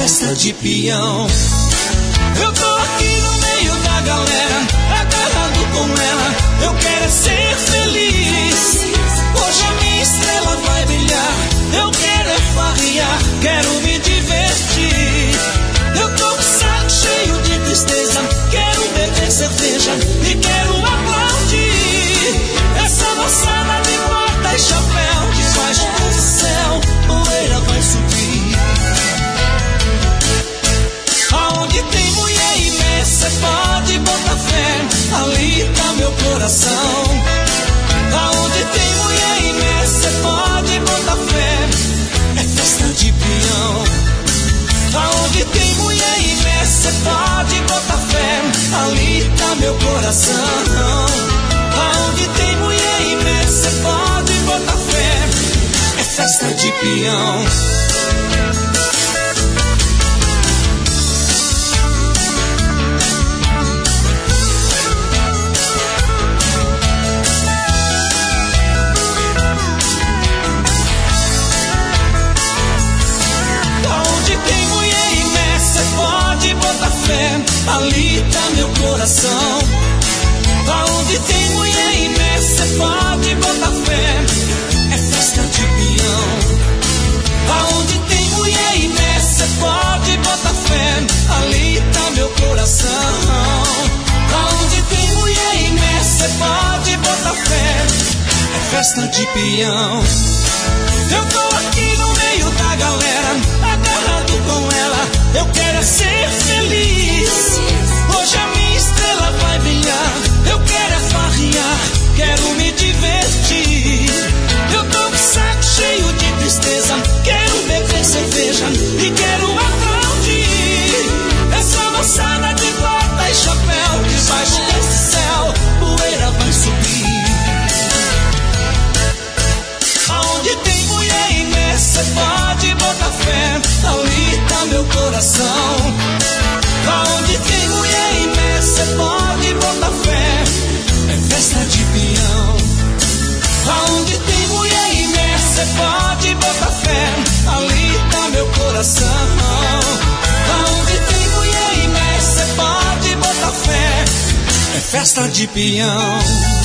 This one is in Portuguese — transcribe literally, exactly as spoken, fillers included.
festa de peão. Eu tô aqui no meio da galera, agarrado com ela, eu quero é ser feliz. Hoje a minha estrela vai brilhar, eu quero é farrear, quero me divertir. Eu tô com o saco cheio de tristeza, quero beber cerveja e quero aplaudir. Essa moçada de bota e chapéu, debaixo do céu, poeira vai subir. Aonde tem mulher imensa, pode botar fé, ali tá meu coração. Aonde tem mulher imensa, pode botar fé, é festa de peão. Aonde tem mulher imensa, pode botar fé, ali tá meu coração. Aonde tem mulher imensa, pode botar fé, é festa de peão. Ali tá meu coração. Aonde tem mulher imensa, pode botar fé, é festa de peão. Aonde tem mulher imensa, pode botar fé, ali tá meu coração. Aonde tem mulher imensa, pode botar fé, é festa de peão. Eu tô aqui no meio da galera, agarrado com ela, eu quero é ser feliz. Hoje a minha estrela vai brilhar, eu quero é farrear, quero me divertir. Eu tô com o saco cheio de tristeza, quero beber cerveja e quero aplaudir. Essa moçada de bota e chapéu, debaixo desse céu, poeira vai subir. Aonde tem mulher imensa, pode botar fé, ali tá meu coração. Aonde tem mulher imensa, pode botar fé, é festa de peão. Aonde tem mulher imensa, pode botar fé, ali tá meu coração. Aonde tem mulher imensa, pode botar fé, é festa de peão.